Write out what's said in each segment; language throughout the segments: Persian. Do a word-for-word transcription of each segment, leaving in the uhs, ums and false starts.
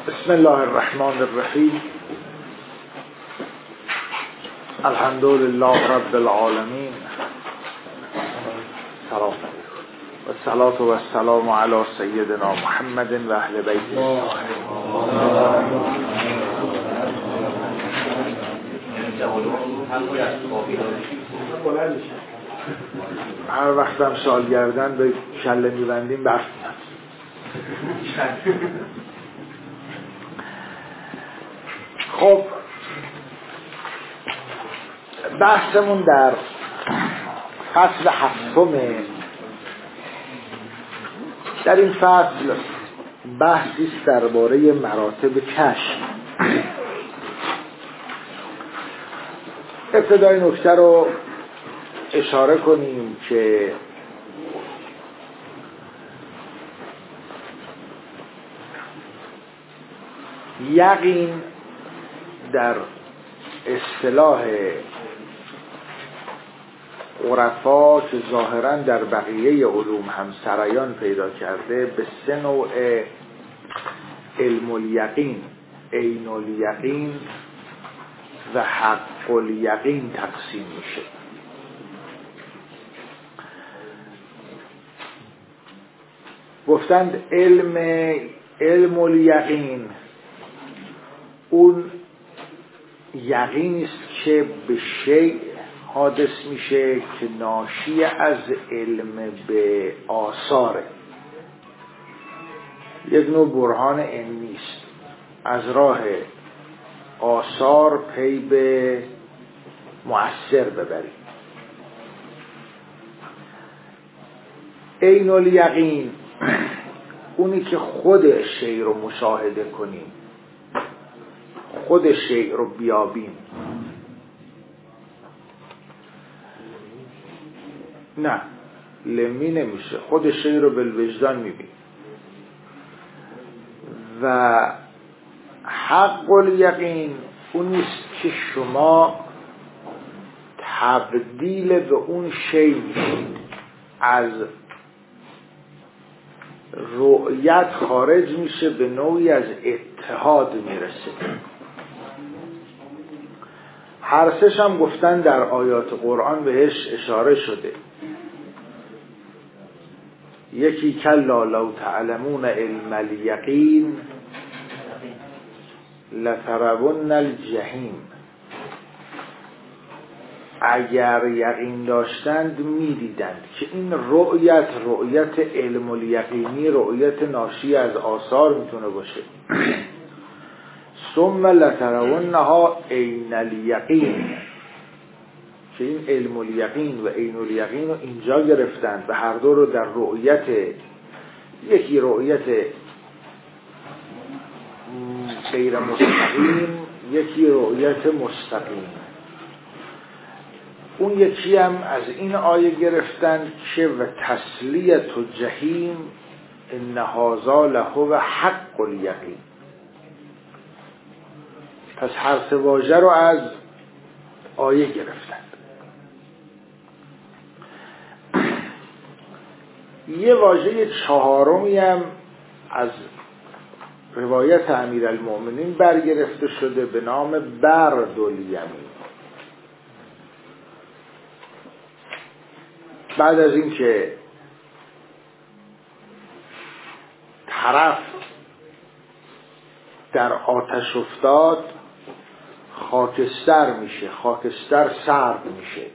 بسم الله الرحمن الرحیم. الحمد لله رب العالمین. سلام و الصلاة و السلام علی سیدنا محمد و اهل بیته. هر وقتم سالگردن به کله میبندیم برف میاد. خب بحثمون در فصل هفتمه. در این فصل بحثی است درباره مراتب کشف. ابتدای نکته رو اشاره کنیم که یقین در اصطلاح عرفا که ظاهرا در بقیه علوم هم سرایان پیدا کرده به سه نوع علم الیقین، عین الیقین و حق الیقین تقسیم میشه. گفتند علم علم الیقین اون یقینی است که به شیء حادث میشه که ناشی از علم به آثاره، یک نوع برهان علمی است. از راه آثار پی به مؤثر ببریم. عین الیقین اونی که خود شیء رو مشاهده کنیم، خود شیء رو بیابیم. نه لمی نمیشه، خود شیء رو بالوجدان میبینیم. و حق الیقین اونیست که شما تبدیل به اون شیء میشید، از رؤیت خارج میشه، به نوعی از اتحاد میرسه. هر سش هم گفتن در آیات قرآن بهش اشاره شده. یکی کلا لو تعلمون علم الیقین لترون الجحیم. اگر یقین داشتند میدیدند که این رؤیت رؤیت علم الیقینی، رؤیت ناشی از آثار میتونه باشه. ثم لترونها عین الیقین، که این علم الیقین و عین الیقین رو اینجا گرفتند و هر دو رو در رؤیت، یکی رؤیت غیر مستقیم، یکی رؤیت مستقیم. اون یکی هم از این آیه گرفتن که و تسلیت و جهیم ان هذا لهو حق الیقین. پس هر سه واژه رو از آیه گرفتن. یه واژه چهارمی هم از روایت امیرالمؤمنین برگرفته شده به نام برد الیمین. بعد از این که طرف در آتش افتاد خاکستر میشه، خاکستر سرد میشه،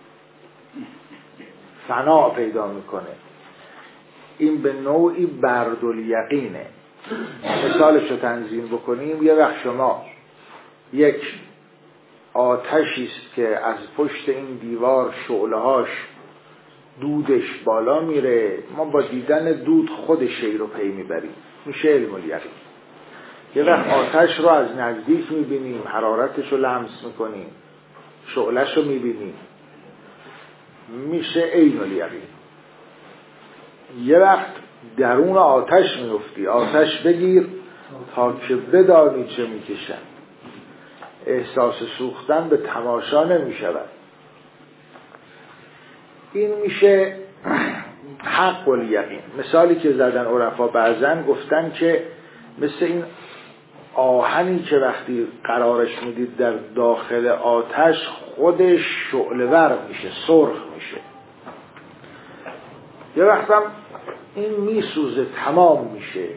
فنا پیدا میکنه. این به نوعی برد الیقینه. مثالش رو تنظیم بکنیم، یه وقت شما یک آتشی است که از پشت این دیوار شعله‌هاش دودش بالا میره، ما با دیدن دود خود شیء رو پی میبریم، میشه علم الیقین. یه وقت آتش رو از نزدیک میبینیم، حرارتش رو لمس میکنیم، شعله‌ش رو میبینیم، میشه عین الیقین. یه وقت درون آتش میفتی، آتش بگیر تا که بدانی چه میکشن. احساس سوختن به تماشا نمیشود. این میشه حق الیقین. مثالی که زدن عرفا بعضن گفتن که مثل این آهنی که وقتی قرارش میدید در داخل آتش خودش شعله‌ور میشه، سرخ میشه. یه وقتم این میسوزه، تمام میشه،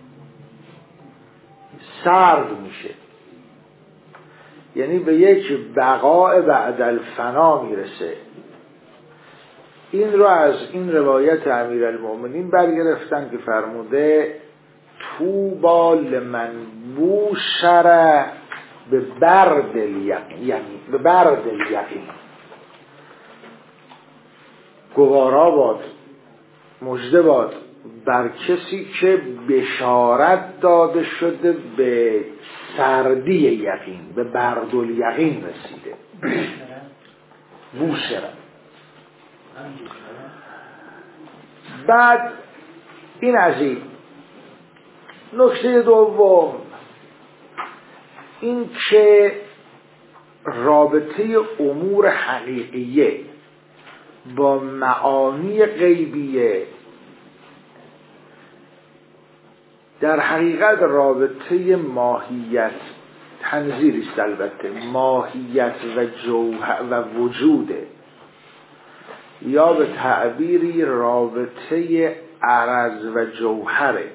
سرد میشه، یعنی به یک بقاء بعد الفنا میرسه. این رو از این روایت امیرالمؤمنین برگرفتن که فرموده طوبی لمن بوشر به برد الیقین، به برد الیقین، گوارا باد، مژده باد بر کسی که بشارت داده شده به سردی یقین، به برد الیقین رسیده. بوشر. بعد این از این. نکته دوم این که رابطه امور حقیقیه با معانی غیبیه در حقیقت رابطه ماهیت، تنزیلی است البته، ماهیت و جوهر و وجوده، یا به تعبیری رابطه عرض و جوهره.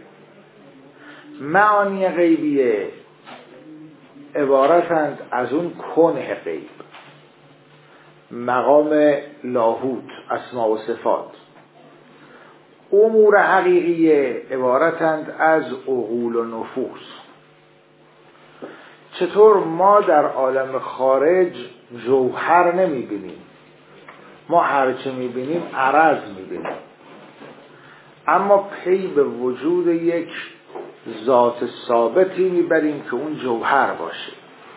معانی غیبیه عبارتند از اون کنه غیب، مقام لاهوت، اسماء و صفات. امور حقیقیه عبارتند از عقول و نفوس. چطور ما در عالم خارج جوهر نمیبینیم، ما هرچه میبینیم عرض میبینیم، اما پی به وجود یک ذات ثابتی میبریم که اون جوهر باشه.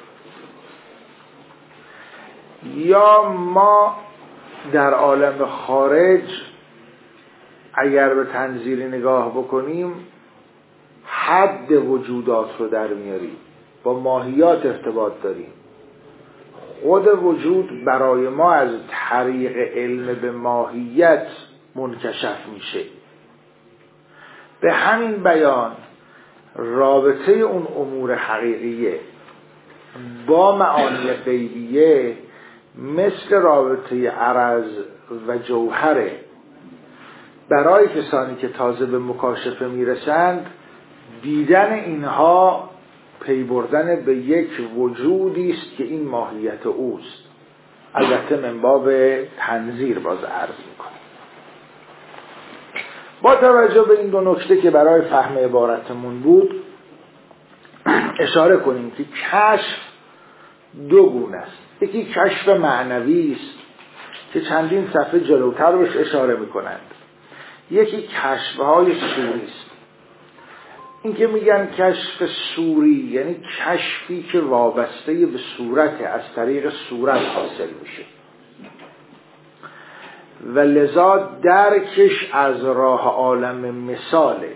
یا ما در عالم خارج اگر به تنزیلی نگاه بکنیم حد وجودات رو در میاریم، با ماهیات ارتباط داریم. خود وجود برای ما از طریق علم به ماهیت منکشف میشه. به همین بیان رابطه اون امور حقیقیه با معانی غیبیه مثل رابطه عرض و جوهره. برای کسانی که تازه به مکاشفه میرسند دیدن اینها پی بردن به یک وجودی است که این ماهیت اوست، البته من باب تنظیر باز عرض میکنم. با توجه به این دو نکته که برای فهم عبارتمون بود اشاره کنیم که کشف دو گونه است. یکی کشف معنوی است که چندین صفحه جلوتر بهش اشاره میکنند. یکی کشف‌های صوری است. این که میگن کشف صوری یعنی کشفی که وابسته به صورت، از طریق صورت حاصل میشه و لذا درکش از راه عالم مثاله،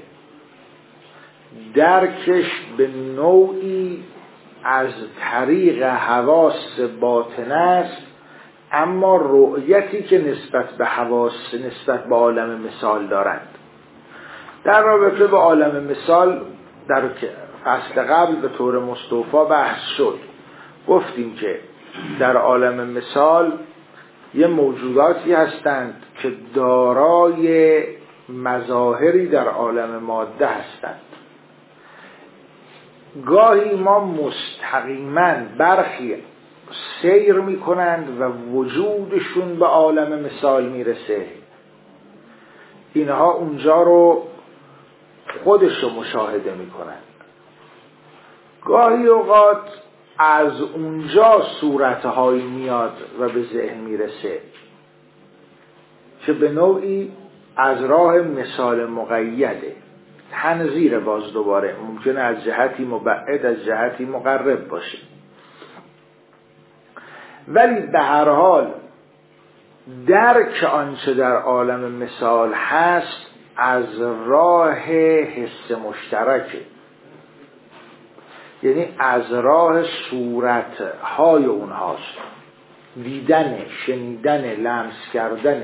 درکش به نوعی از طریق حواس باطن است، اما رؤیتی که نسبت به حواس، نسبت به عالم مثال دارند. در رابطه با عالم مثال در فصل قبل به طور مستوفا بحث شد. گفتیم که در عالم مثال یه موجوداتی هستند که دارای مظاهری در عالم ماده هستند. گاهی ما مستقیما برخی سیر می کنند و وجودشون به عالم مثال میرسه، اینها اونجا رو خودش رو مشاهده می کنند. گاهی اوقات از اونجا صورتهایی میاد و به ذهن میرسه که به نوعی از راه مثال مقیده، تنظیر باز دوباره ممکنه از جهتی مبعد از جهتی مقرب باشه، ولی به هر حال درک آنچه در عالم مثال هست از راه حس مشترکه، یعنی از راه صورتهای اونهاست، دیدن، شنیدن، لمس کردن.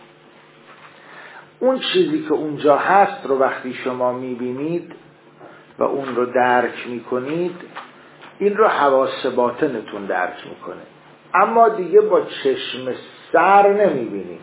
اون چیزی که اونجا هست رو وقتی شما میبینید و اون رو درک میکنید، این رو حواس باطنتون درک میکنه، اما دیگه با چشم سر نمیبینید.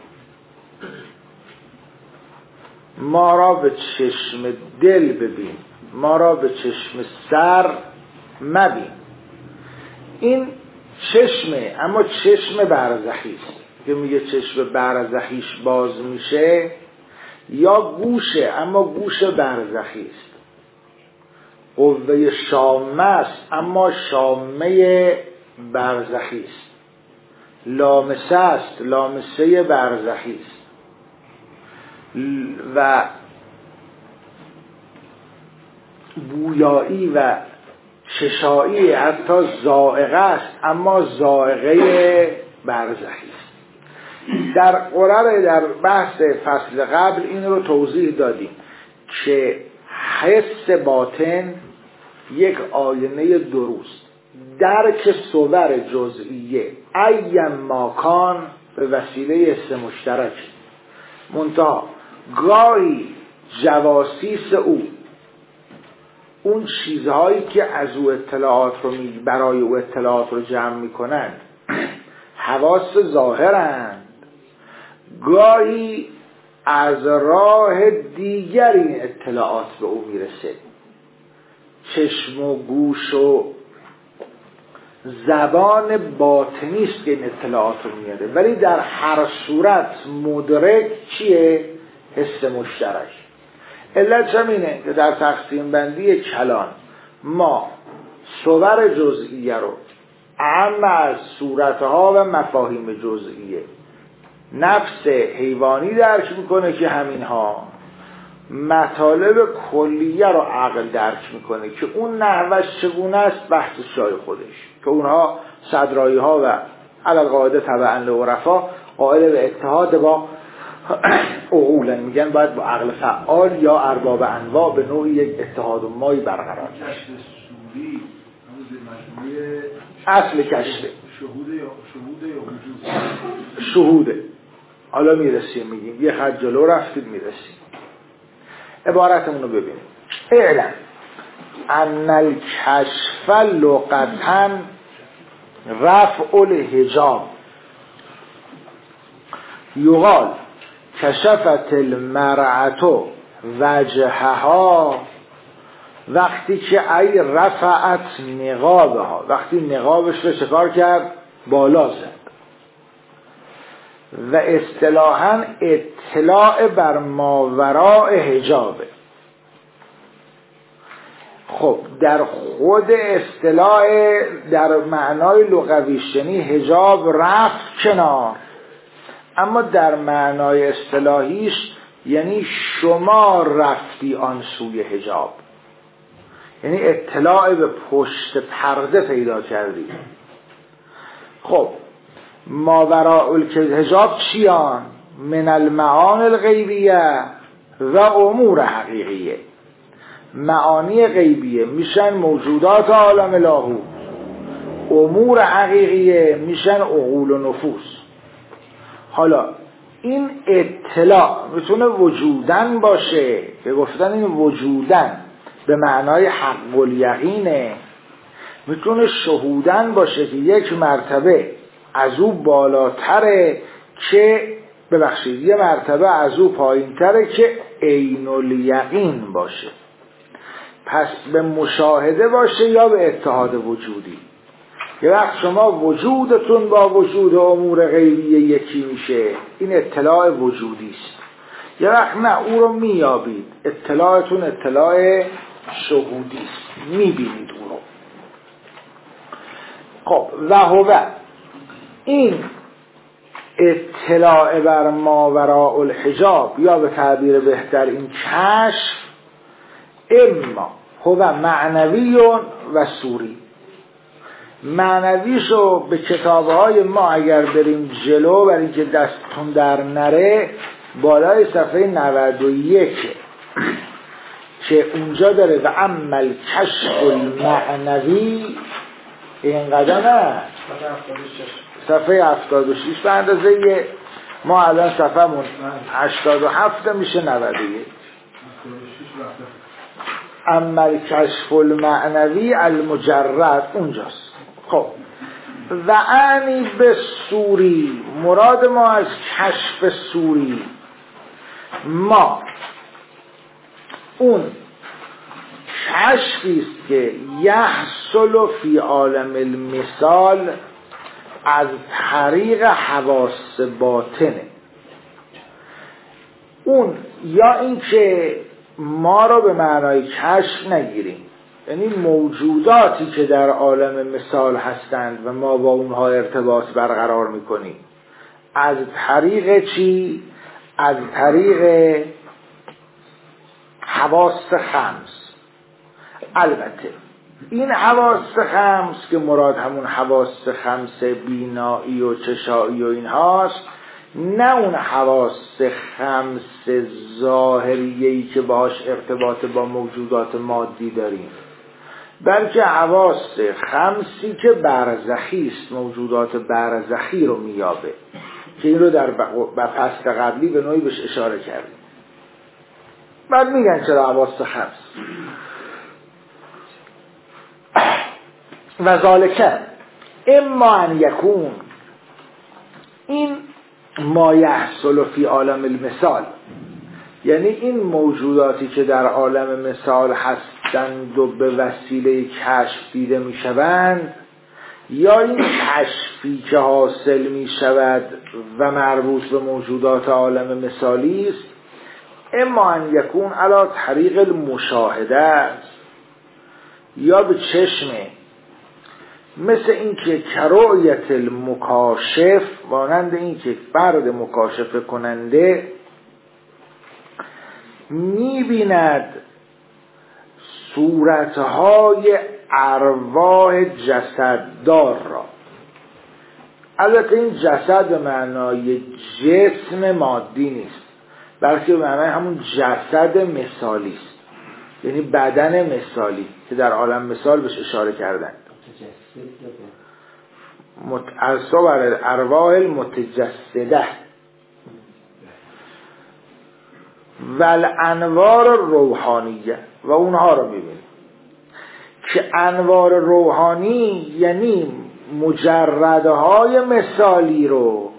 ما را به چشم دل ببین، ما را به چشم سر مبین. این چشمه، اما چشم برزخی است که میگه چشم برزخیش باز میشه، یا گوشه اما گوش برزخی است. قوه شامه است اما شامه برزخی است. لامسه است، لامسه برزخی است. و بویایی و چشایی حتی ذائقه است اما ذائقه برزخی است. در قرار در بحث فصل قبل این رو توضیح دادیم که حس باطن یک آینه دروست. درک صور جزئیه ایم ماکان به وسیله حس مشترک، منتها گاهی جواسیس او، اون چیزهایی که از او اطلاعات رو می برای او اطلاعات رو جمع میکنند حواس ظاهرند، گاهی از راه دیگر این اطلاعات به او میرسه. چشم و گوش و زبان باطنی است که این اطلاعات رو میاره، ولی در هر صورت مدرک چیه؟ حس مشترک. علت همینه که در تقسیم بندی کلان ما صور جزئیه رو اهم از صورتها و مفاهیم جزئیه نفس حیوانی درک میکنه که همینها، مطالب کلیه رو عقل درک میکنه که اون نحوش چگونه است بحث جای خودش، که اونها صدرایی ها و علی القاعده طبعا لعرفا قائل به اتحاد با عقولن، میگن باید با عقل فعال یا ارباب انواع به نوعی یک اتحاد و مایی برقرار کشف سوری اصل کشف شهوده یا شهوده یا وجود شهوده. حالا میرسیم، میگیم یه خط جلو رفتید میرسیم. عبارتمون رو ببینیم. اعلم ان الکشف لغتا رفع الحجاب، یقال کشفت المرأة وجهها وقتی که ای رفعت نقابها، وقتی نقابش رو چکار کرد؟ بالا زد. و اصطلاحاً اطلاع بر ماوراء حجابه. خب در خود اصطلاح در معنای لغویش یعنی حجاب رفت کنار، اما در معنای اصطلاحیش یعنی شما رفتی آن سوی حجاب، یعنی اطلاع به پشت پرده پیدا کردی. خب ماوراء الحجاب چیان؟ من المعانی الغیبیه و امور حقیقیه. معانی غیبیه میشن موجودات عالم لاهوت، امور حقیقیه میشن عقول و نفوس. حالا این اطلاع میتونه وجودن باشه که گفتن این وجودن به معنای حق الیقینه، میتونه شهودن باشه که یک مرتبه از او بالاتره که ببخشید یه مرتبه از او پایین تره که عین الیقین باشه. پس به مشاهده باشه یا به اتحاد وجودی. یه وقت شما وجودتون با وجود امور غیبی یکی میشه، این اطلاع وجودی است. یه وقت نه، او رو میابید، اطلاعتون اطلاع شهودی است، میبینید او رو. خب و هو این اطلاع بر ماوراء الحجاب یا به تعبیر بهتر این کشف اما هو معنوی و صوری. معنویشو به کتابهای ما اگر بریم جلو برای اینکه دستتون در نره، بالای صفحه نود و یک که اونجا داره و عمل کشف المعنوی اینقدر نه صفحه هفتاد و شش به اندازه ما الان صفحه‌مون هشتاد و هفت میشه نود و یک. اما الکشف المعنوی المجرد اونجاست. خب و انی به صوری، مراد ما از کشف صوری ما اون کشفی است که یحصل فی عالم المثال از طریق حواس باطنه. اون یا این که ما را به معنای کشف نگیریم، یعنی موجوداتی که در عالم مثال هستند و ما با اونها ارتباط برقرار میکنیم از طریق چی؟ از طریق حواس خمس. البته این حواس خمس که مراد همون حواس خمس بینایی و چشایی و این هاست، نه اون حواس خمس ظاهریه‌ای که باهاش ارتباط با موجودات مادی داریم، بلکه حواس خمسی که برزخی است، موجودات برزخی رو میابه که این رو در فصل قبلی به نوعی بهش اشاره کردیم. بعد میگن چرا حواس خمس و ذالکه اما ان یکون، این ما یحصل فی عالم المثال، یعنی این موجوداتی که در عالم مثال هستند و به وسیله کشف دیده می شوند، یا این کشفی که حاصل می شود و مربوط به موجودات عالم مثالی است، اما ان یکون علی طریق المشاهده است، یا به چشمه، مثل این که کرایت المکاشف، مانند این که فرد مکاشفه کننده می‌بیند صورتهای ارواح جسددار را. البته این جسد به معنای جسم مادی نیست، بلکه به معنای همون جسد مثالی است، یعنی بدن مثالی که در عالم مثال بهش اشاره کردند. متعصب بر ارواح المتجسده و الانوار روحانیه، و اونها رو میبینیم که انوار روحانی یعنی مجردهای مثالی رو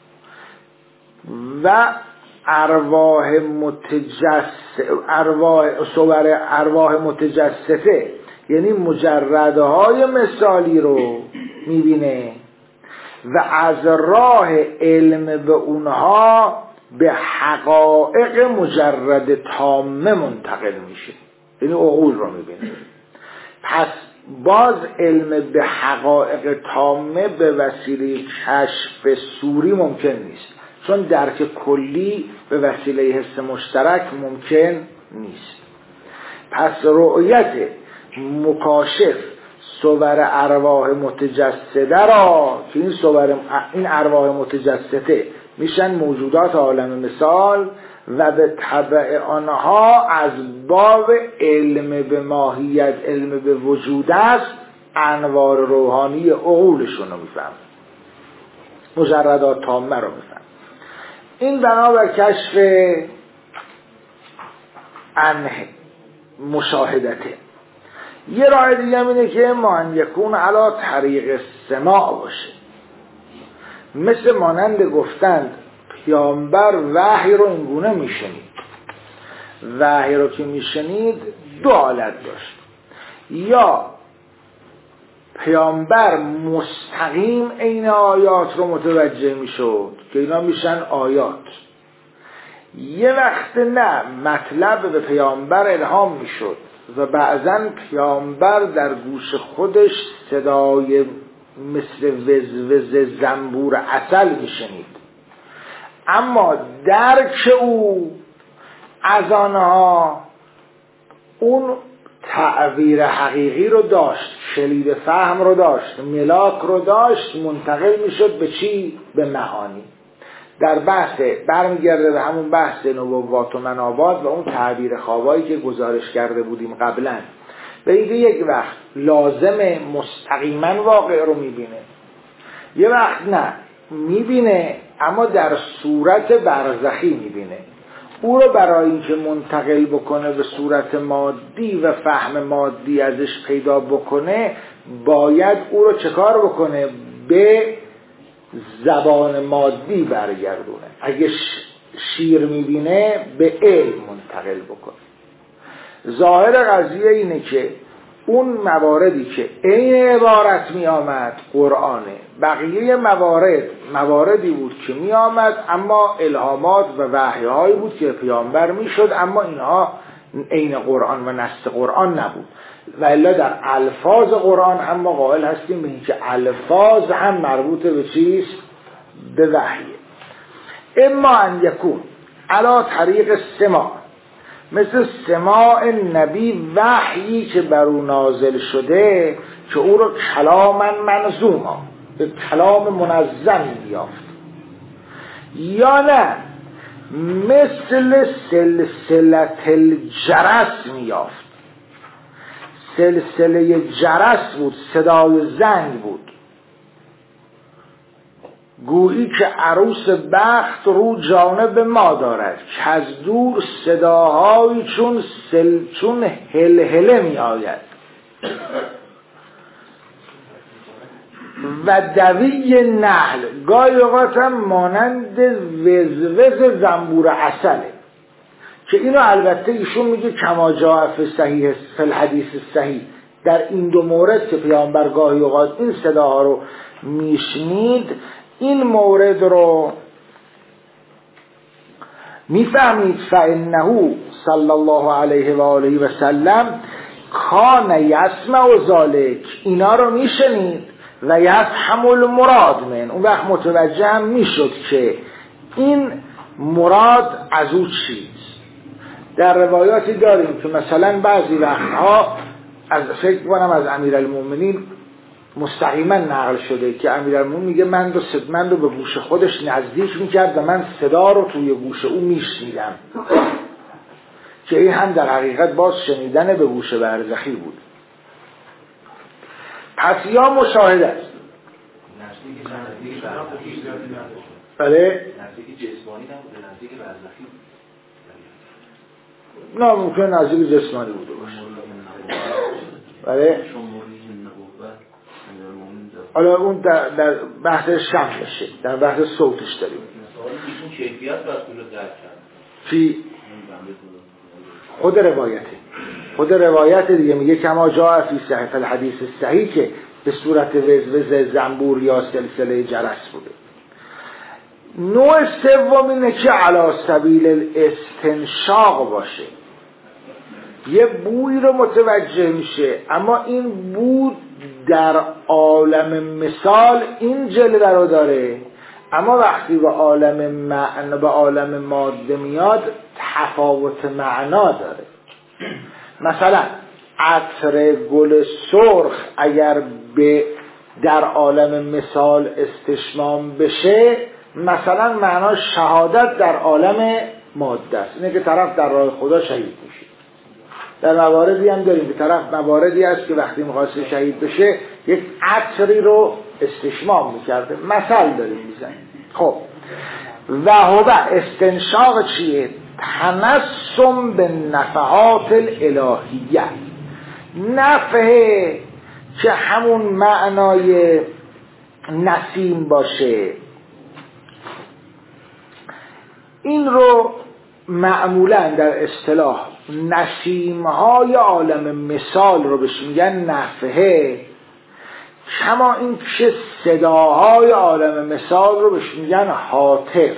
و ارواح متجسد ارواح صور ارواح متجسده یعنی مجردهای مثالی رو میبینه و از راه علم به اونها به حقایق مجرد تامه منتقل میشه، یعنی عقول رو میبینه. پس باز علم به حقایق تامه به وسیله کشف صوری ممکن نیست، چون درک کلی به وسیله حس مشترک ممکن نیست. پس رؤیت مکاشف صور ارواح متجسده را که این صور این ارواح متجسده میشن موجودات عالم مثال و به تبع آنها از باب علم به ماهیت، علم به وجود است، انوار روحانی عقولشون رو میفهم، مجردات تامه رو میفهم. این بنابر کشف انه مشاهدته. یه راه دیگه هم اینه که مان یکون علا طریق سماع باشه، مثل مانند گفتند پیامبر وحی رو اینگونه میشنید. وحی رو که میشنید دو حالت داشت، یا پیامبر مستقیم این آیات رو متوجه میشد که اینا میشن آیات، یه وقت نه مطلب به پیامبر الهام میشد و بعضا پیامبر در گوش خودش صدای مثل وزوز زنبور عسل میشنید، اما درک او از آنها اون تعبیر حقیقی رو داشت، کلید فهم رو داشت، ملاک رو داشت، منتقل میشد به چی؟ به معانی. در بحث برمیگرده به همون بحث نبوات و منابات و اون تعبیر خوابایی که گزارش کرده بودیم قبلا، به اینکه یک وقت لازم مستقیما واقع رو میبینه، یه وقت نه میبینه اما در صورت برزخی میبینه. او رو برای اینکه منتقل بکنه به صورت مادی و فهم مادی ازش پیدا بکنه باید او رو چه کار بکنه؟ به زبان مادی برگردونه. اگه شیر میبینه به علم منتقل بکنه. ظاهر قضیه اینه که اون مواردی که عین عبارت می آمد قرآنه، بقیه موارد مواردی بود که می آمد اما الهامات و وحی‌هایی بود که پیامبر می شد، اما اینها عین قرآن و نص قرآن نبود. و الا در الفاظ قرآن هم ما قائل هستیم به اینکه الفاظ هم مربوط به چیز؟ به وحیه. اما ان یکون علی طریق سماع، مثل سماع نبی وحیی که بر او نازل شده که او رو کلاما منظوما به کلام منظمی بیافت، یا نه مثل سلسله الجرس میافت. سلسله جرس بود، صدای زنگ بود، گویی که عروس بخت رو جانب ما دارد که از دور صداهایی چون سل چون هلهله می آید و دوی نحل، گاهی اوقات هم مانند وزوز زنبور عسله، که اینو البته ایشون میگه کما جاء فی صحیح فی الحدیث صحیح. در این دو مورد که پیامبر گاهی اوقات این صداها رو میشنید، این مورد رو میفهمید فانه صلی الله علیه و آله و سلم کان یسمع ذلک، اینا رو میشنید و یفهم المراد من، اون وقت متوجه هم میشد که این مراد از او چیست. در روایاتی داریم که مثلا بعضی وقتها از فکر کنم از امیرالمومنین مستقیما نقل شده که امیرالمومنین میگه من رو صدمن رو به گوش خودش نزدیک میکرد و من صدا رو توی گوش او میشنیدم، که این هم در حقیقت باز شنیدن به گوش برزخی بود. پس یا مشاهده است بله نزدیک جسمانی نبوده، نزدیک برزخی نه ممکن نزدیک جسمانی بوده باشه. بله حالا اون در, در بحث شمشه، در بحث صوتش داریم. این کیفیت بس کجا درک کرد؟ چی؟ خود روایته خود روایت دیگه میگه کما جاء فی صحیح الحدیث صحیح که به صورت وزوز زنبور یا سلسله جرس بوده. نوع سوم اینه که علی سبیل الاستنشاق باشه، یه بوی رو متوجه میشه اما این بو در عالم مثال این جلوه رو داره، اما وقتی به عالم معنا به عالم ماده میاد تفاوت معنا داره. مثلا عطر گل سرخ اگر به در عالم مثال استشمام بشه مثلا معنا شهادت در عالم ماده است، اینه که طرف در راه خدا شهید میشه. در مواردی هم داریم که طرف مواردی است که وقتی میخواسته شهید بشه یک عطری رو استشمام میکرده، مثل داریم میزنیم. خب و هو استنشاق چیه؟ تنسم به نفحات الالهیه، نفحه که همون معنای نسیم باشه. این رو معمولا در اصطلاح نسیم‌های عالم مثال رو بهش میگن نفحه، کما این که صداهای عالم مثال رو بهش میگن هاتف.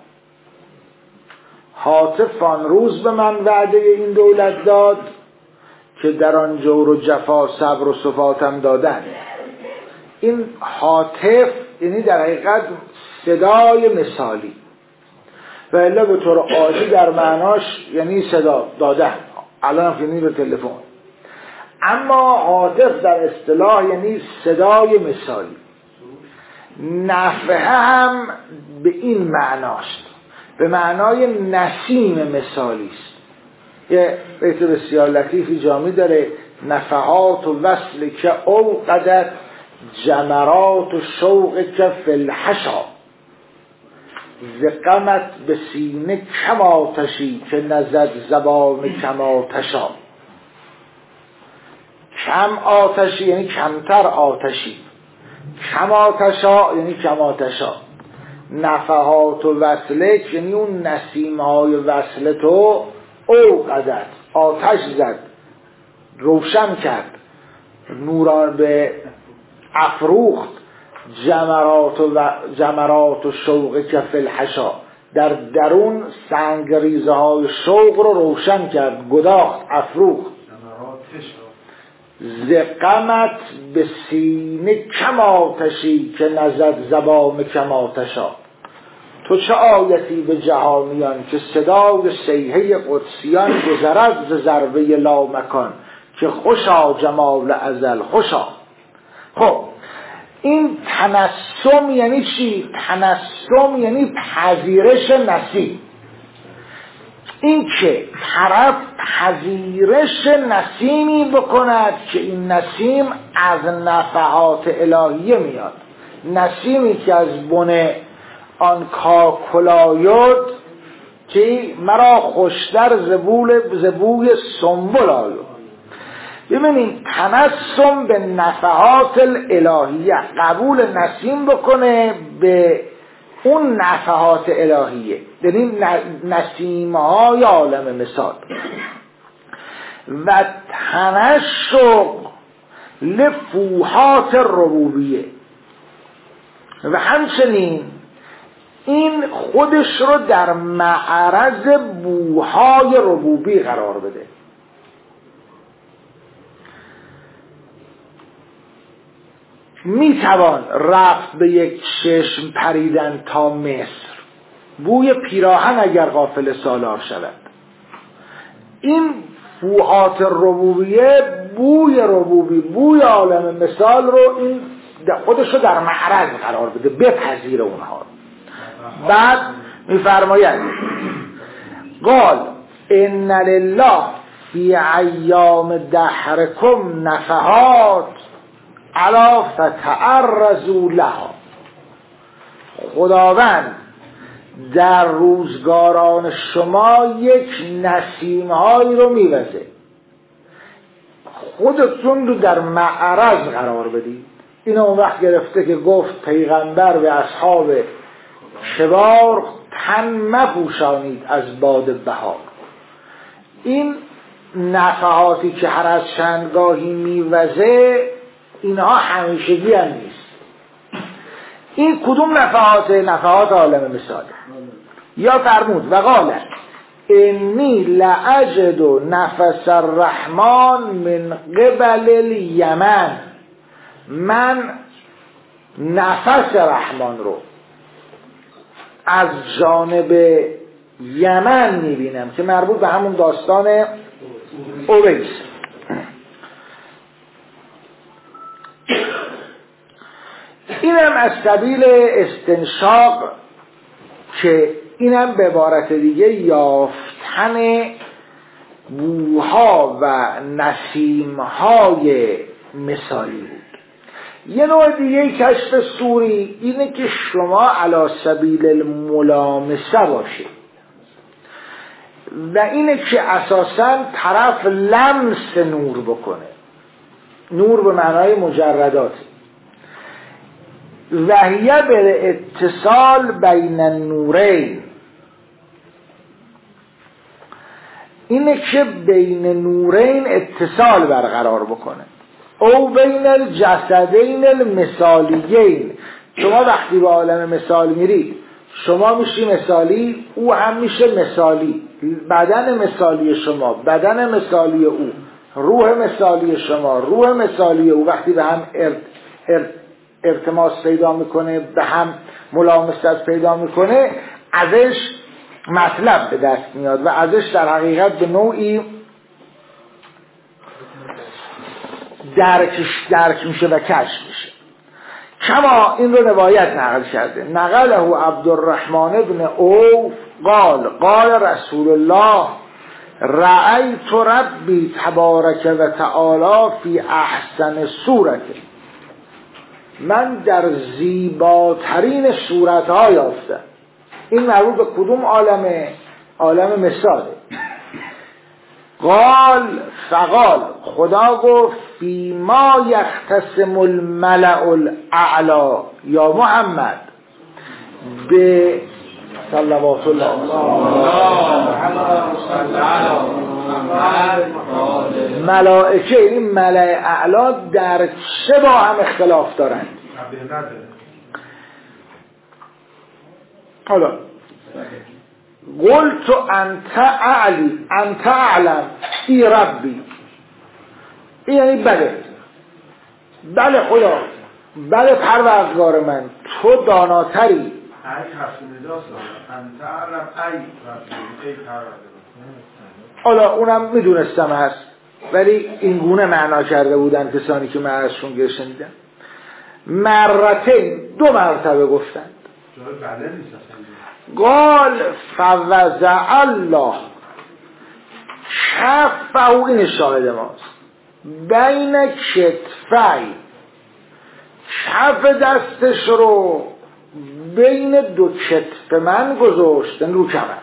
هاتف آن روز به من وعده این دولت داد که در آن جور و جفا صبر و صفاتم دادن. این هاتف یعنی در حقیقت صدای مثالی و الا به طور عادی در معناش یعنی صدا دادن، الان هم یعنی به تلفن. اما هاتف در اصطلاح یعنی صدای مثالی. نفحه هم به این معناست، به معنای نسیم مثالی است. یه بیت بسیار لطیفی جامی داره: نفحات و وصل که اوقدت جمرات و شوق که فی الحشا. ز غمت به سینه کم آتشی که نزد زبان کم آتشا. کم آتشی یعنی کمتر آتشی، کم آتشا یعنی کم آتشا. نفحات و وصلک یعنی اون نسیمهای وصل تو اوقدت آتش زد، روشن کرد، نوران به افروخت جمرات و جمرات و شوق کف الحشا، در درون سنگریزه های شوق رو روشن کرد، گداخت، افروخت. ز غمت به سینه کم آتشی که نزد زبان کم آتشا. تو چه آیتی به جهانیان که صدای صیحه قدسیان گذرد ز ضربه لامکان که خوشا جمال ازل خوشا. خب این تنسم یعنی چی؟ تنسم یعنی پذیرش نسیم. این که طرف پذیرش نسیمی بکند که این نسیم از نفحات الهیه میاد، نسیمی که از بن آن کاکلایود که مرا خوشتر زبوی سنبل آید. ببینید تنسم به نفحات الالهیه، قبول نسیم بکنه به اون نفحات الهیه، یعنی نسیمهای عالم مثال. و تنشق لفوحات ربوبیه، و همچنین این خودش رو در معرض بوهای ربوبی قرار بده. میتوان رفت به یک چشم پریدن تا مصر، بوی پیراهن اگر غافل سالار شود. این فوحات ربوبیه، بوی ربوبی، بوی عالم مثال رو این خودش رو در معرض قرار بده، بپذیر اونها. بعد میفرماید قال ان لله فی ایام دهرکم نفحات الا فتعرضوا لها. خداوند در روزگاران شما یک نسیم‌هایی رو میوزه، خودتون رو در معرض قرار بدید. این اون وقت گرفته که گفت پیغمبر به اصحاب شبار تن مپوشانید از باد بهار. این نفحاتی که هر از چندگاهی میوزه اینها همیشگی هم نیست. این کدوم نفحات؟ نفحات عالم مثال. یا فرمود و قال انی لأجد نفس الرحمن من قبل الیمن، من نفس رحمان رو از جانب یمن میبینم، که مربوط به همون داستان اویس. اینم از سبیل استنشاق، که اینم به عبارت دیگه یافتن بوها و نسیمهای مثالی بود. یه نوع دیگه کشف سوری اینه که شما علی سبیل الملامسه باشه، و اینه که اساساً طرف لمس نور بکنه، نور به معنای مجردات، وحیه به اتصال بین النورین، اینه که بین نورین اتصال برقرار بکنه، او بین الجسدین المثالیین. شما وقتی به عالم مثال میرید، شما میشی مثالی، او هم میشه مثالی، بدن مثالی شما، بدن مثالی او، روح مثالی شما، روح مثالی او. وقتی به هم ارت ارت ارتماس پیدا میکنه، به هم ملامست پیدا میکنه، ازش مطلب به دست میاد و ازش در حقیقت به نوعی درکش درک میشه و کشف میشه. کما این رو روایت نقل کرده، نقله عبدالرحمن ابن عوف قال قال رسول الله رأیت ربی تبارک و تعالی فی احسن صورته، من در زیباترین صورتها یافتم. این مربوط به کدوم عالمه؟ عالم مثاله. قال فقال خدا گفت فی ما یختصم الملأ الاعلی یا محمد به صلوات الله ملائکه این ملأ اعلی در چه با هم اختلاف دارند؟ حالا قلت انت اعلی انت اعلم ای ربی، این یعنی بله بله خدا، بله پروردگار من تو داناتری. ای حرف نداست انت اعلم ای ربی ای پروردگار. حالا اونم میدونستم هست، ولی این گونه معنا کرده بودن کسانی که من ازشون گه شنیدم. مرتين دو مرتبه گفتند. جای بله نیست اصلا. قال فوضع الله کفه، این شاهد ماست، بین کتفی، کف دستش رو بین دو کتف من گذاشت رو کمر.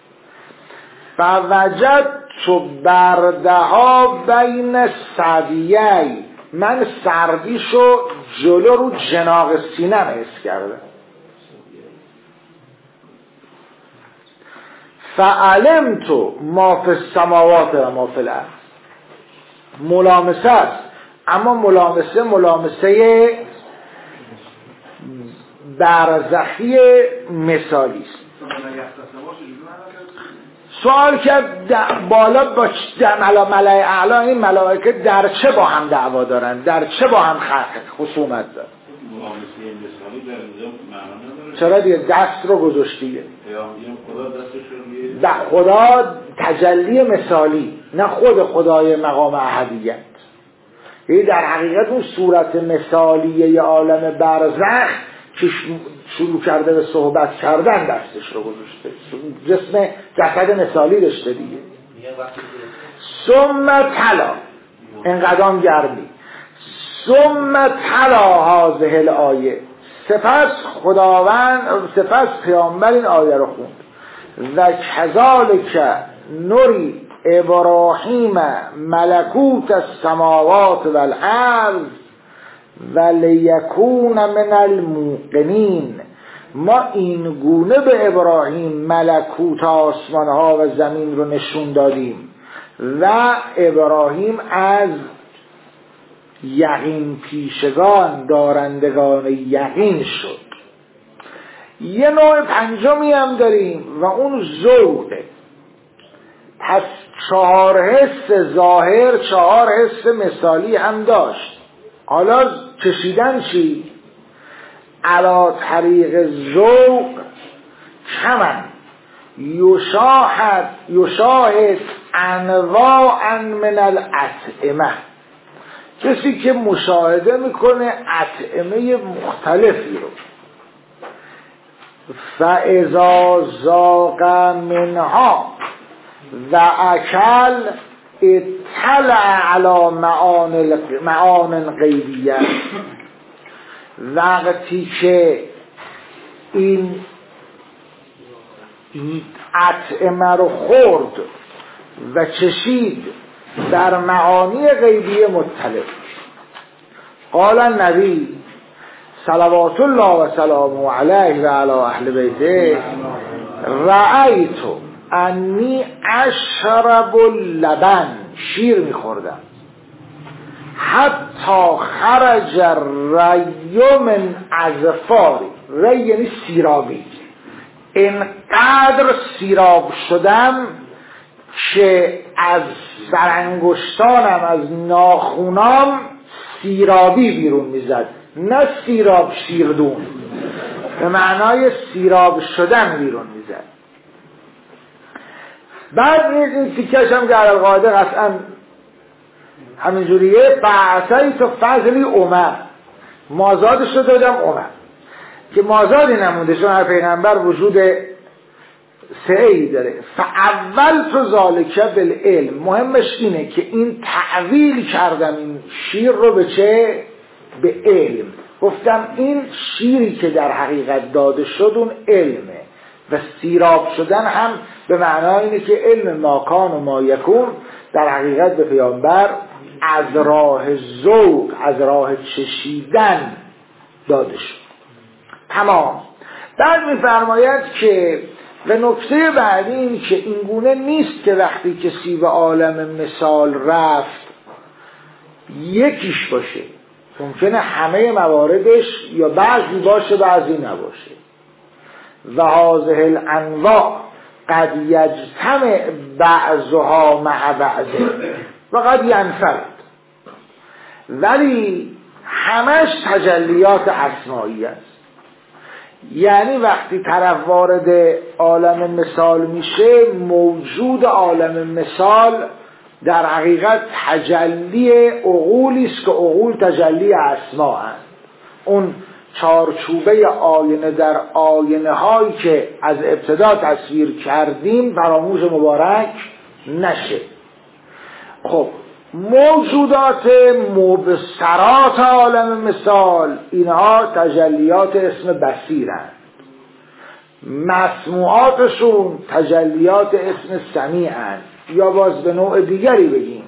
فوجد تو برده ها بین صدیهی، من سردیشو جلو رو جناق سینم حس کردم. فعلمت ما فی السماوات و ما فی الارض، ملامسه است، اما ملامسه ملامسه برزخی مثالی است. سوال کرد بالا با ملأ اعلی این ملائکه در چه با هم دعوا دارن، در چه با هم خصومت دارن؟ چرا دیگه دست رو گذاشتیه؟ در خدا تجلی مثالی، نه خود خدای مقام احدیت. یعنی در حقیقت اون صورت مثالیه ی عالم برزخ که شروع کرده به صحبت کردن دستش رو گذاشته، جسم جسد مثالی داشته دیگه. ثم تلا، انقدام گرمی، ثم تلا هذه الآیه، سپس خداوند سپس پیامبر این آیه رو خوند. و کذالک نری ابراهیم ملکوت السماوات والارض ولیکون من الموقنین، ما این گونه به ابراهیم ملکوت آسمان ها و زمین رو نشون دادیم و ابراهیم از یقین پیشگان دارندگان یقین شد. یه نوع پنجمی هم داریم و اون ذوقه. پس چهار حس ظاهر، چهار حس مثالی هم داشت. حالا کشیدن چی؟ علا طریق ذوق کمن یشاهد یشاهد انواعا من الاطعمه، کسی که مشاهده میکنه اطعمه مختلفی رو. فاذا ذاق منها و اکل اطلع علی معان معان غیبیه، وقتی که این اطعمه رو خورد و چشید در معانی غیبی مطلع. قال النبی صلوات الله و سلامه علیه و علی اهل بیته رأیت انی اشرب اللبن، شیر میخوردم، حتی خرج ری من اظفاری، ری یعنی سیرابی، اینقدر سیراب شدم که از سرانگشتانم از ناخونام سیرابی بیرون میزد، نه سیراب شیردون، به معنای سیراب شدن بیرون میزد. بعد این تیکش هم در القاعده قطعا همینجوریه. بعثی تو فضلی عمر، مازادش رو دادم عمر که مازادی نمونده، چون هر پیغمبر وجود سعی داره. فاول تو ذالکه بالعلم، مهمش اینه که این تعویل کردم این شیر رو به چه؟ به علم. گفتم این شیری که در حقیقت داده شد اون علمه، و سیراب شدن هم به معنای اینه که علم ماکان و ما یکون در حقیقت به پیامبر از راه ذوق، از راه چشیدن داده شد. تمام. بعد می‌فرماید که و نکته بعدی این که اینگونه نیست که وقتی کسی به عالم مثال رفت یکیش باشه، ممکنه همه مواردش یا بعضی باشه بعضی نباشه. و هذه الانواع قد یجتمع بعضها مع بعض و قد ینفرد، ولی همش تجلیات اسمایی است. یعنی وقتی طرف وارد عالم مثال میشه، موجود عالم مثال در حقیقت تجلی عقولی است که عقول تجلی اسما هست. اون چارچوبه آینه در آینه هایی که از ابتدا تصویر کردیم فراموش مبارک نشه. خب موجودات مبصرات عالم مثال اینها تجلیات اسم بصیرند، مسموعاتشون تجلیات اسم سمیعند، یا باز به نوع دیگری بگیم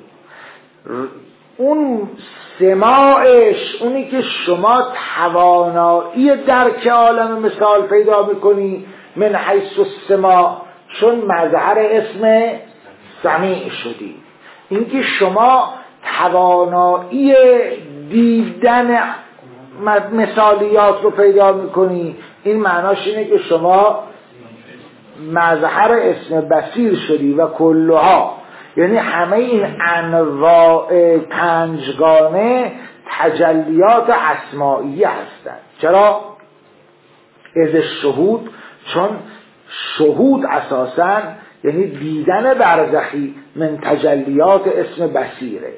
اون سماعش، اونی که شما توانایی درک عالم مثال پیدا میکنی من حیث السماع، چون مظهر اسم سمیع شدی. اینکه شما توانایی دیدن مثالیات رو پیدا میکنی، این معناش اینه که شما مظهر اسم بصیر شدی. و کلها، یعنی همه این انواع پنجگانه تجلیات اسمائی هستند. چرا؟ از شهود، چون شهود اساساً یعنی دیدن برزخی من تجلیات اسم بصیره.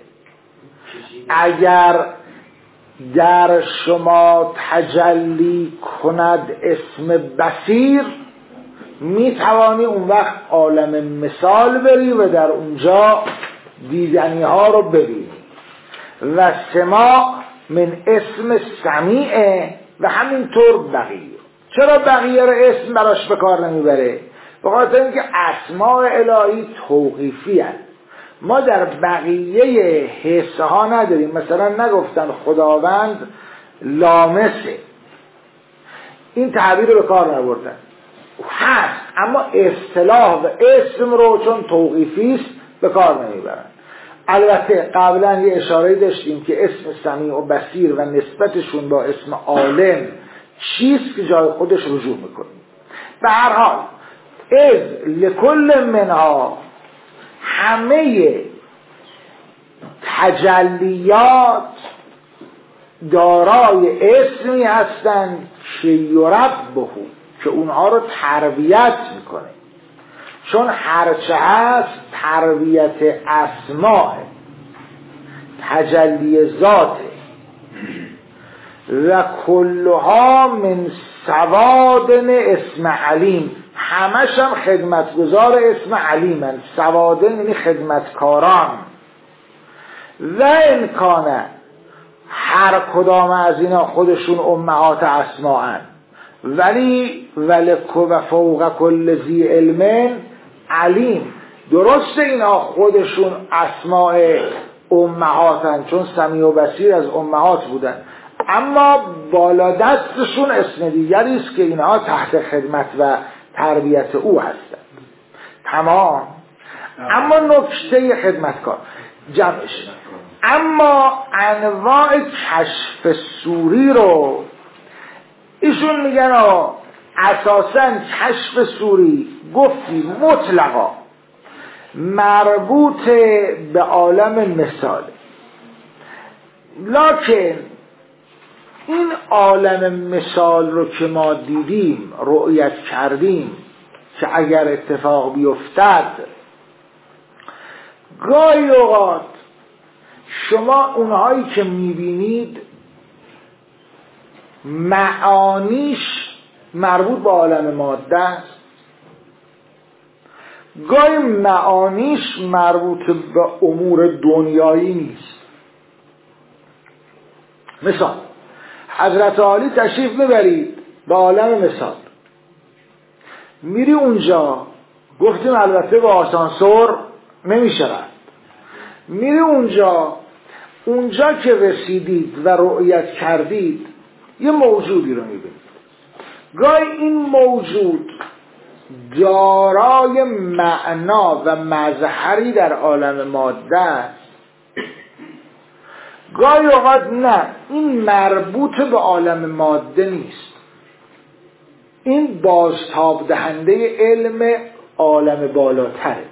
اگر در شما تجلی کند اسم بصیر، می توانی اون وقت عالم مثال بری و در اونجا دیدنی ها رو ببینی. و سماع من اسم سمیعه و همینطور بقیه. چرا بقیه رو اسم براش به کار نمیبره؟ به خاطر اینکه اسماء الهی توقیفی هست. ما در بقیه حصه ها نداریم. مثلا نگفتن خداوند لامسه، این تعبیر رو به کار نبردن. هست اما اصطلاح و اسم رو چون توقیفی است به کار نمیبرن. البته قبلا یه اشاره داشتیم که اسم سمیع و بصیر و نسبتشون با اسم عالم چیست که جای خودش رجوع میکنیم. به هر حال از لکل منها، همه تجلیات دارای اسمی هستند که یربه، که اونها رو تربیت میکنه. چون هرچه هست تربیت اسماء، تجلی ذاته. و کلها من سوادن اسم علیم، همش هم خدمتگزار اسم علیمن. سوادن یعنی خدمتکاران. و امکانه هر کدام از اینا خودشون امهات اسماءن، ولی ولک و فوق کل ذی علم علیم. درست اینا خودشون اسماء امهاتن، چون سمیع و بصیر از امهات بودن، اما بالا دستشون اسم دیگری است که اینها تحت خدمت و تربیت او هستند. تمام. اما نکته خدمتکار جمعش، اما انواع کشف سوری رو ایشون میگن آه اساساً کشف سوری گفتی مطلقا مربوط به عالم مثال، لکن این عالم مثال رو که ما دیدیم رؤیت کردیم که اگر اتفاق بیفتد، گاهی اوقات شما اونهایی که میبینید معانیش مربوط به عالم ماده است، گاهی معانیش مربوط به امور دنیایی نیست. مثال حضرت عالی تشریف ببرید به عالم مثال، میری اونجا، گفتیم البته با آسانسور نمیشه رفت، میری اونجا اونجا که رسیدید و رؤیت کردید یه موجودی رو میبینید. گاهی این موجود دارای معنا و مظهری در عالم ماده است، گاهی اوقات نه، این مربوط به عالم ماده نیست، این بازتاب دهنده علم عالم بالاتره.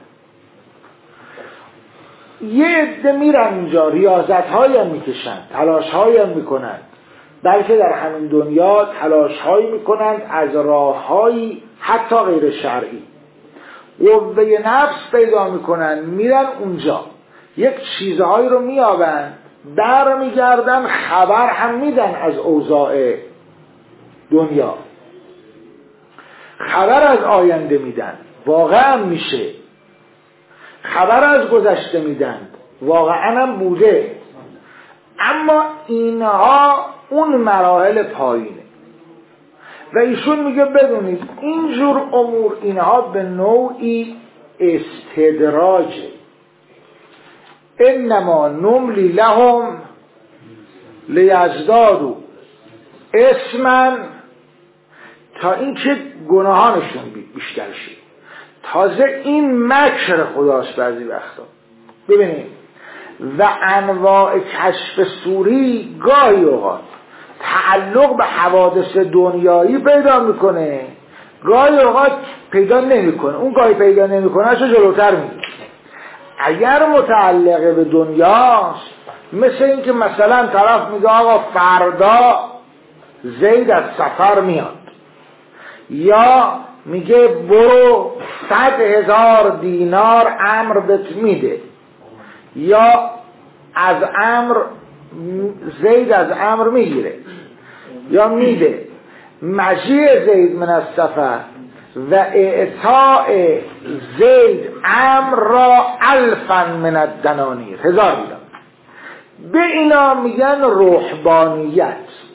یه عده میرن اونجا، ریاضت هایی هم میکشن، تلاش هایی هم میکنن، بلکه در همین دنیا تلاش هایی میکنن از راه هایی حتی غیر شرعی، قوه نفس پیدا میکنن، میرن اونجا یک چیزهایی رو میابن، در میگردن، خبر هم میدن از اوضاع دنیا، خبر از آینده میدن، واقعا میشه، خبر از گذشته میدن، واقعا هم بوده. اما اینها اون مراحل پایینه و ایشون میگه بدونید اینجور امور اینها به نوعی استدراجه. انما نملی لهم لیزدادوا اسما، تا این که گناهانشون بیشتر شه. تازه این مکر خداست بعضی وقتا. ببینید و انواع کشف سوری گاهی اوقات تعلق به حوادث دنیایی پیدا میکنه، گاهی اوقات پیدا نمیکنه. اون گاهی پیدا نمیکنه چه جلوتر میگه. اگر متعلق به دنیاست، مثل این که مثلا طرف میگه آقا فردا زید از سفر میاد، یا میگه برو صد هزار دینار امر بهت میده، یا از امر زید از امر میگیره یا میده، مجیع زید من از سفر و اعطاء زید امر را الفا من الدنانیر، هزار دینار. به اینا میگن روحانیت.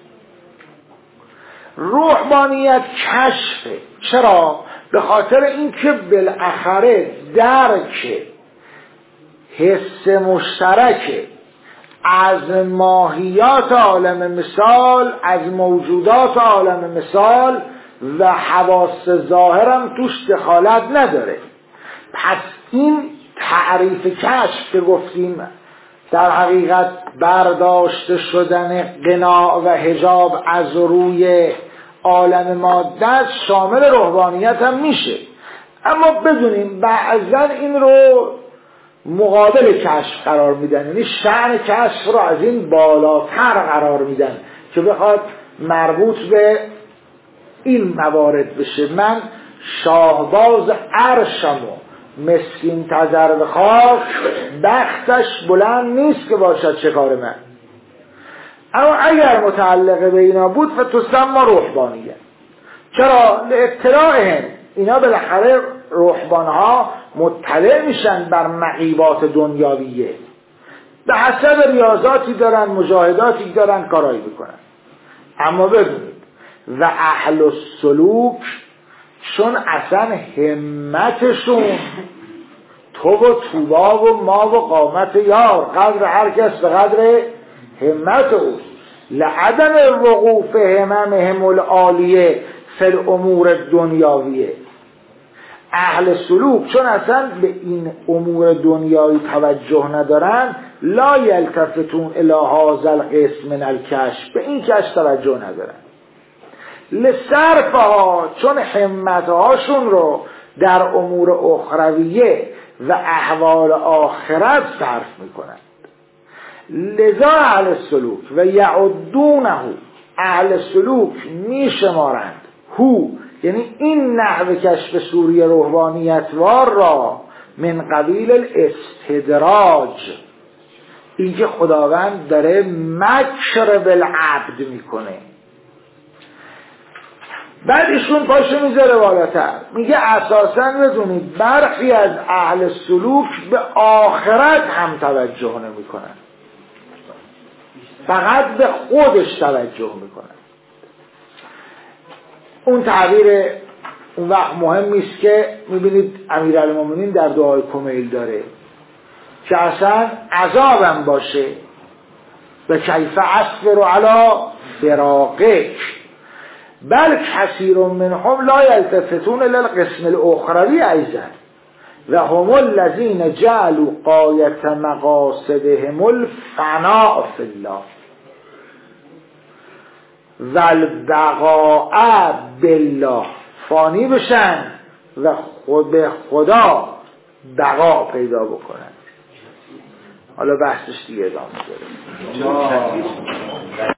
روحانیت کشفه. چرا؟ به خاطر اینکه بالاخره درک حس مشترکه از ماهیات عالم مثال، از موجودات عالم مثال و حواس ظاهرم توش دخالت نداره. پس این تعریف کشف که گفتیم در حقیقت برداشته شدن قناع و حجاب از روی عالم ماده شامل روحانیت هم میشه. اما بدونیم بعضا این رو مقابل کشف قرار میدن، یعنی شأن کشف رو از این بالاتر قرار میدن که بخواد مربوط به این موارد بشه. من شاهباز عرشم و مسکین تذر به خاک، بختش بلند نیست که باشد شکار من. اما اگر متعلق به اینا بود فتسمى روحانیت. چرا؟ لاطلاعهم، اینا بالاخره روحانها مطلع میشن بر مغیبات دنیاویه، به حسب ریاضاتی دارن، مجاهداتی دارن، کارایی بکنن. اما ببینید و اهل السلوک چون اصلا همتشون تو و توبا و ما و قامت یار، قدر هر کس به قدر همت او، لعدم وقوف هممهم العالیه فی الامور دنیاویه. اهل سلوک چون اصلا به این امور دنیایی توجه ندارن، لا یلتفتون الی هذا القسم من الکشف، به این کشف توجه ندارن. لصرفها، چون همتهاشون رو در امور اخرویه و احوال آخرت صرف میکنن. لذا اهل سلوک و یعدونه، اهل سلوک میشمارند هو، یعنی این نحو کشف سوری روحانیتوار را من قبیل الاستدراج، اینکه خداوند داره مکر بالعبد میکنه. بعد ایشون پاشه میذاره بالاتر، میگه اساساً بدونید برخی از اهل سلوک به آخرت هم توجه نمیکنن، فقط به خودش توجه میکنن. اون تعبیر اون وقت مهم نیست که میبینید امیرالمومنین در دعای کمیل داره که اصلا عذابم باشه و کیف اصبر علی فراقک بل کثیر منهم لا یلتفتون للقسم الاخروی ایضا و هم الذین جعلوا غایة مقاصدهم الفناء فی الله و البقاء بالله، فانی بشن و خود به خدا بقا پیدا بکنن. حالا بحثش دیگه ادامه داره.